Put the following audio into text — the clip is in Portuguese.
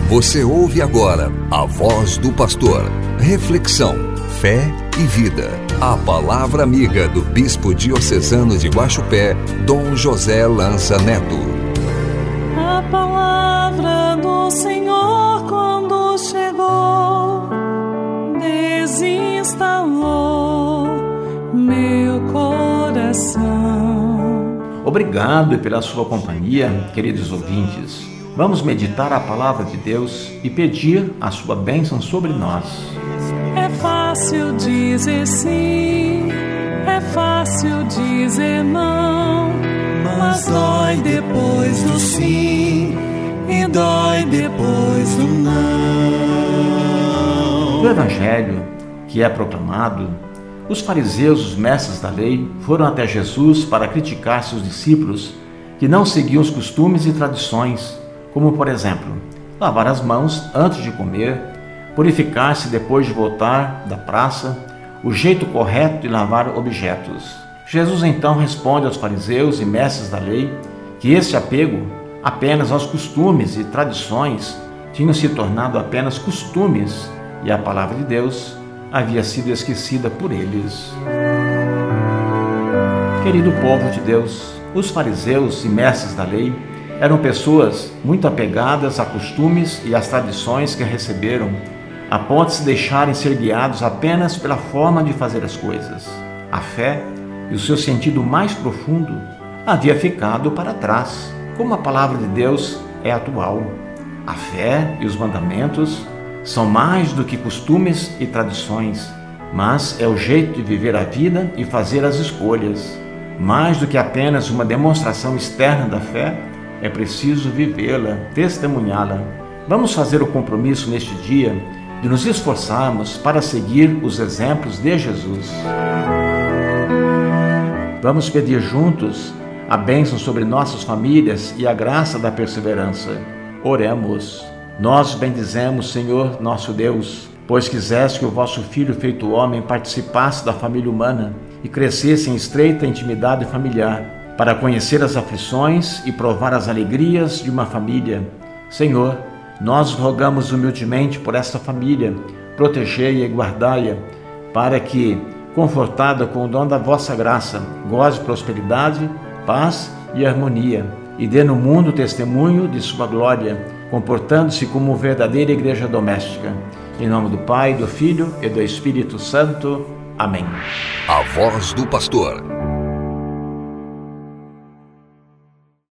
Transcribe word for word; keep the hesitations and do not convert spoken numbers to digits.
Você ouve agora a voz do pastor. Reflexão, fé e vida. A palavra amiga do bispo diocesano de Guaxupé, Dom José Lança Neto. A palavra do Senhor quando chegou, desinstalou meu coração. Obrigado pela sua companhia, queridos ouvintes. Vamos meditar a palavra de Deus e pedir a sua bênção sobre nós. É fácil dizer sim, é fácil dizer não, mas dói depois do sim e dói depois do não. No Evangelho que é proclamado, os fariseus, os mestres da lei, foram até Jesus para criticar seus discípulos que não seguiam os costumes e tradições, como, por exemplo, lavar as mãos antes de comer, purificar-se depois de voltar da praça, o jeito correto de lavar objetos. Jesus então responde aos fariseus e mestres da lei que esse apego apenas aos costumes e tradições tinham se tornado apenas costumes e a palavra de Deus havia sido esquecida por eles. Querido povo de Deus, os fariseus e mestres da lei eram pessoas muito apegadas a costumes e às tradições que receberam, a ponto de se deixarem ser guiados apenas pela forma de fazer as coisas. A fé e o seu sentido mais profundo havia ficado para trás, como a palavra de Deus é atual. A fé e os mandamentos são mais do que costumes e tradições, mas é o jeito de viver a vida e fazer as escolhas. Mais do que apenas uma demonstração externa da fé, é preciso vivê-la, testemunhá-la. Vamos fazer o compromisso neste dia de nos esforçarmos para seguir os exemplos de Jesus. Vamos pedir juntos a bênção sobre nossas famílias e a graça da perseverança. Oremos. Nós bendizemos, Senhor, nosso Deus, pois quiseste que o vosso Filho, feito homem, participasse da família humana e crescesse em estreita intimidade familiar, para conhecer as aflições e provar as alegrias de uma família. Senhor, nós rogamos humildemente por esta família, protegei-a e guardai-a, para que, confortada com o dom da vossa graça, goze prosperidade, paz e harmonia, e dê no mundo testemunho de sua glória, comportando-se como verdadeira igreja doméstica. Em nome do Pai, do Filho e do Espírito Santo. Amém. A voz do pastor.